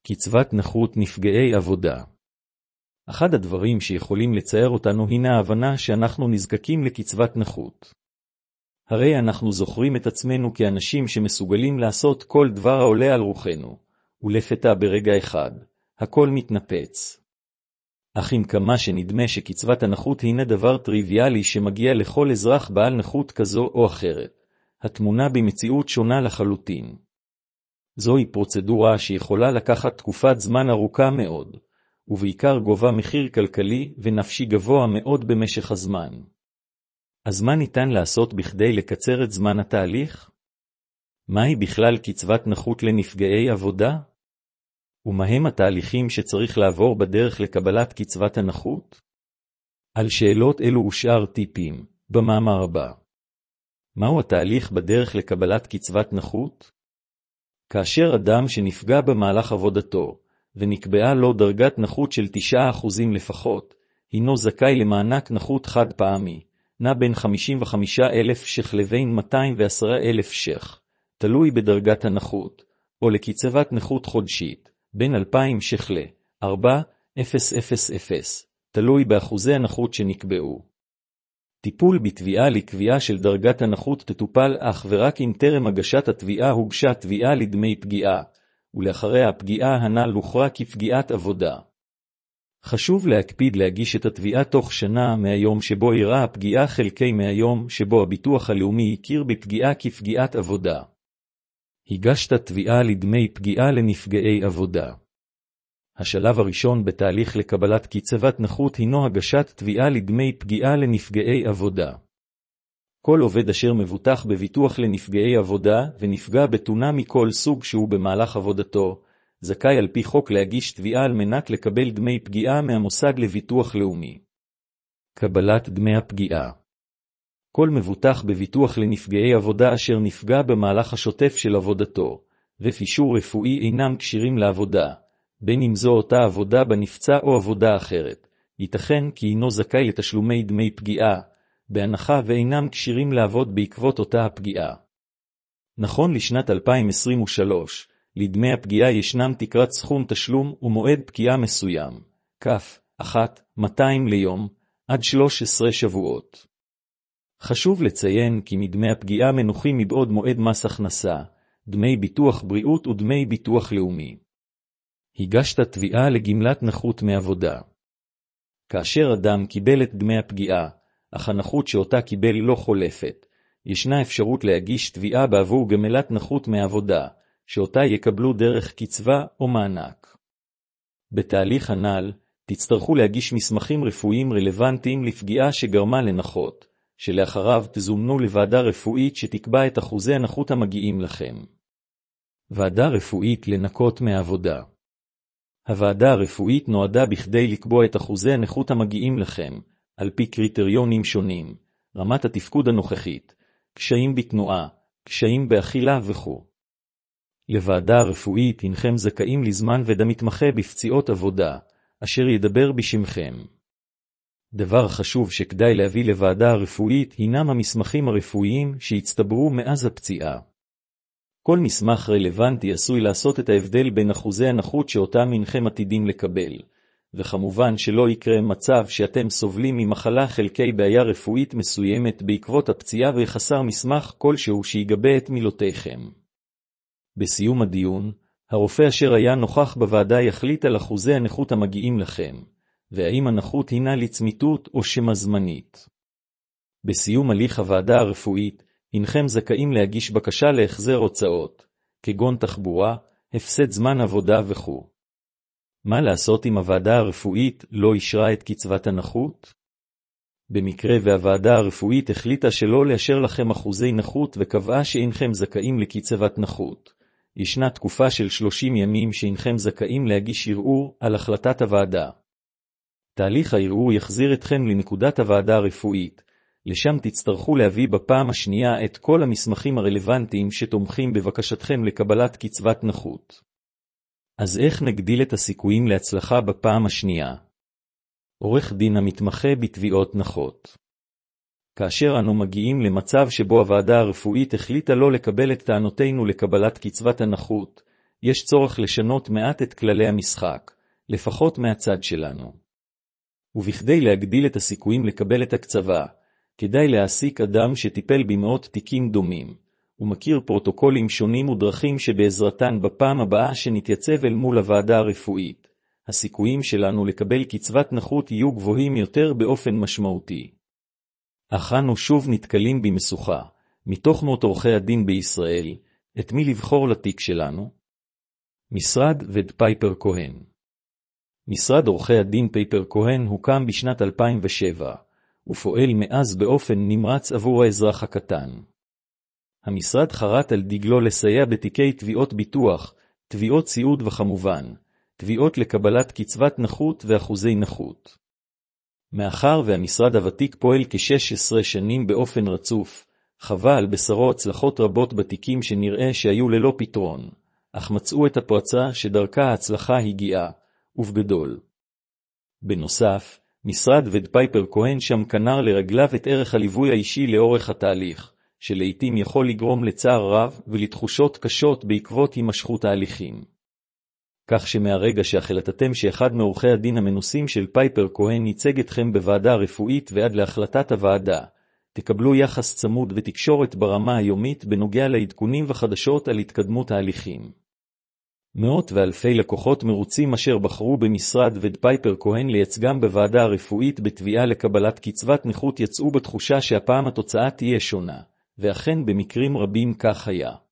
קצבת נכות נפגעי עבודה. אחד הדברים שיכולים לצייר אותנו הינה ההבנה שאנחנו נזקקים לקצבת נכות. הרי אנחנו זוכרים את עצמנו כאנשים שמסוגלים לעשות כל דבר העולה על רוחנו, ולפתע ברגע אחד, הכל מתנפץ. אך עם כמה שנדמה שקצבת הנכות הינה דבר טריוויאלי שמגיע לכל אזרח בעל נכות כזו או אחרת, התמונה במציאות שונה לחלוטין. זוהי פרוצדורה שיכולה לקחת תקופת זמן ארוכה מאוד, ובעיקר גובה מחיר כלכלי ונפשי גבוה מאוד במשך הזמן. אז מה ניתן לעשות בכדי לקצר את זמן התהליך? מהי בכלל קצבת נכות לנפגעי עבודה? ומהם התהליכים שצריך לעבור בדרך לקבלת קצבת הנכות? על שאלות אלו ושאר טיפים, במאמר הבא. מהו התהליך בדרך לקבלת קצבת נכות? כאשר אדם שנפגע במהלך עבודתו, ונקבעה לו דרגת נכות של 9% לפחות, הינו זכאי למענק נכות חד פעמי, נע בין 55,000 ש"ח לבין 210,000 ש"ח, תלוי בדרגת הנכות, או לקצבת נכות חודשית, בין 2,000 ש"ח ל-4,000, תלוי באחוזי הנכות שנקבעו. טיפול בתביעה לקביעה של דרגת הנכות תטופל אך ורק אם טרם הגשת התביעה הוגשה תביעה לדמי פגיעה, ולאחריה הפגיעה הנ"ל הוכרה כפגיעת עבודה. חשוב להקפיד להגיש את התביעה תוך שנה מהיום שבו אירעה הפגיעה חלקי מהיום שבו הביטוח הלאומי הכיר בפגיעה כפגיעת עבודה. הגשת תביעה לדמי פגיעה לנפגעי עבודה. השלב הראשון בתהליך לקבלת קצבת נכות הינו הגשת תביעה לדמי פגיעה לנפגעי עבודה. כל עובד אשר מבוטח בביטוח לנפגעי עבודה ונפגע בתאונה מכל סוג שהוא במהלך עבודתו, זכאי על פי חוק להגיש תביעה על מנת לקבל דמי פגיעה מהמוסד לביטוח לאומי. קבלת דמי הפגיעה. כל מבוטח בביטוח לנפגעי עבודה אשר נפגע במהלך השוטף של עבודתו, ופישור רפואי אינם כשירים לעבודה, בין אם זו אותה עבודה בנפצע או עבודה אחרת, ייתכן כי אינו זכאי לתשלומי דמי פגיעה, בהנחה ואינם כשירים לעבוד בעקבות אותה הפגיעה. נכון לשנת 2023, לדמי הפגיעה ישנם תקרת סכום תשלום ומועד פגיעה מסוים, כף 1,200 ליום, עד 13 שבועות. חשוב לציין כי מדמי הפגיעה מנוחים מבעוד מועד מס הכנסה, דמי ביטוח בריאות ודמי ביטוח לאומי. הגשת תביעה לגמלת נכות מעבודה. כאשר אדם קיבל את דמי הפגיעה, אך הנכות שאותה קיבל לא חולפת, ישנה אפשרות להגיש תביעה בעבור גמלת נכות מעבודה, שאותה יקבלו דרך קצבה או מענק. בתהליך הנ"ל, תצטרכו להגיש מסמכים רפואיים רלוונטיים לפגיעה שגרמה לנכות, שלאחריו תזומנו לוועדה רפואית שתקבע את אחוזי הנכות המגיעים לכם. ועדה רפואית לנכות מעבודה. הוועדה הרפואית נועדה בכדי לקבוע את אחוזי הנכות המגיעים לכם, על פי קריטריונים שונים, רמת התפקוד הנוכחית, קשיים בתנועה, קשיים באכילה וכו'. לוועדה הרפואית אינכם זכאים לזמן ודמתמחה בפציעות עבודה, אשר ידבר בשמכם. דבר חשוב שכדאי להביא לוועדה הרפואית הינם המסמכים הרפואיים שהצטברו מאז הפציעה. כל מסמך רלוונטי עשוי לעשות את ההבדל בין אחוזי הנכות שאותם אינכם עתידים לקבל, וכמובן שלא יקרה מצב שאתם סובלים ממחלה חלקי בעיה רפואית מסוימת בעקבות הפציעה וחסר מסמך כלשהו שיגבה את מילותיכם. בסיום הדיון, הרופא אשר היה נוכח בוועדה יחליט על אחוזי הנכות המגיעים לכם, והאם הנכות הינה לצמיתות או שמה זמנית. בסיום הליך הוועדה הרפואית, אינכם זכאים להגיש בקשה להחזר הוצאות, כגון תחבורה, הפסד זמן עבודה וכו'. מה לעשות אם הוועדה הרפואית לא אישרה את קצבת הנכות? במקרה והוועדה הרפואית החליטה שלא לאשר לכם אחוזי נכות וקבעה שאינכם זכאים לקצבת נכות, ישנה תקופה של 30 ימים שאינכם זכאים להגיש ערעור על החלטת הוועדה. תהליך הערעור יחזיר אתכם לנקודת הוועדה הרפואית, לשם תצטרכו להביא בפעם השנייה את כל המסמכים הרלוונטיים שתומכים בבקשתכם לקבלת קצבת נכות. אז איך נגדיל את הסיכויים להצלחה בפעם השנייה? עורך דין המתמחה בתביעות נכות. כאשר אנו מגיעים למצב שבו הוועדה הרפואית החליטה לא לקבל את טענותינו לקבלת קצבת הנכות, יש צורך לשנות מעט את כללי המשחק, לפחות מהצד שלנו. ובכדי להגדיל את הסיכויים לקבל את הקצבה, כדאי להעסיק אדם שטיפל במאות תיקים דומים, ומכיר פרוטוקולים שונים ודרכים שבעזרתן בפעם הבאה שנתייצב אל מול הוועדה הרפואית, הסיכויים שלנו לקבל קצבת נכות יהיו גבוהים יותר באופן משמעותי. אך אנו שוב נתקלים במשוכה, מתוך מאות עורכי הדין בישראל, את מי לבחור לתיק שלנו? משרד ופייפר כהן. משרד עורכי הדין פייפר כהן הוקם בשנת 2007, ופועל מאז באופן נמרץ עבור האזרח הקטן. המשרד חרת על דגלו לסייע בתיקי תביעות ביטוח, תביעות סיעוד וכמובן, תביעות לקבלת קצבת נכות ואחוזי נכות. מאחר והמשרד הוותיק פועל כ-16 שנים באופן רצוף, חווה על בשרו הצלחות רבות בתיקים שנראה שהיו ללא פתרון, אך מצאו את הפרצה שדרכה ההצלחה הגיעה, ובגדול. בנוסף, משרד ופייפר כהן שם כנר לרגליו את ערך הליווי האישי לאורך התהליך, שלעיתים יכול לגרום לצער רב ולתחושות קשות בעקבות הימשכות ההליכים. כך שמהרגע שהחלטתם שאחד מעורכי הדין המנוסים של פייפר כהן ייצג אתכם בוועדה הרפואית ועד להחלטת הוועדה, תקבלו יחס צמוד ותקשורת ברמה היומית בנוגע לעדכונים וחדשות על התקדמות ההליכים. מאות ואלפי לקוחות מרוצים אשר בחרו במשרד ופייפר כהן לייצגם בוועדה הרפואית בתביעה לקבלת קצבת נכות יצאו בתחושה שהפעם התוצאה תהיה שונה, ואכן במקרים רבים כך היה.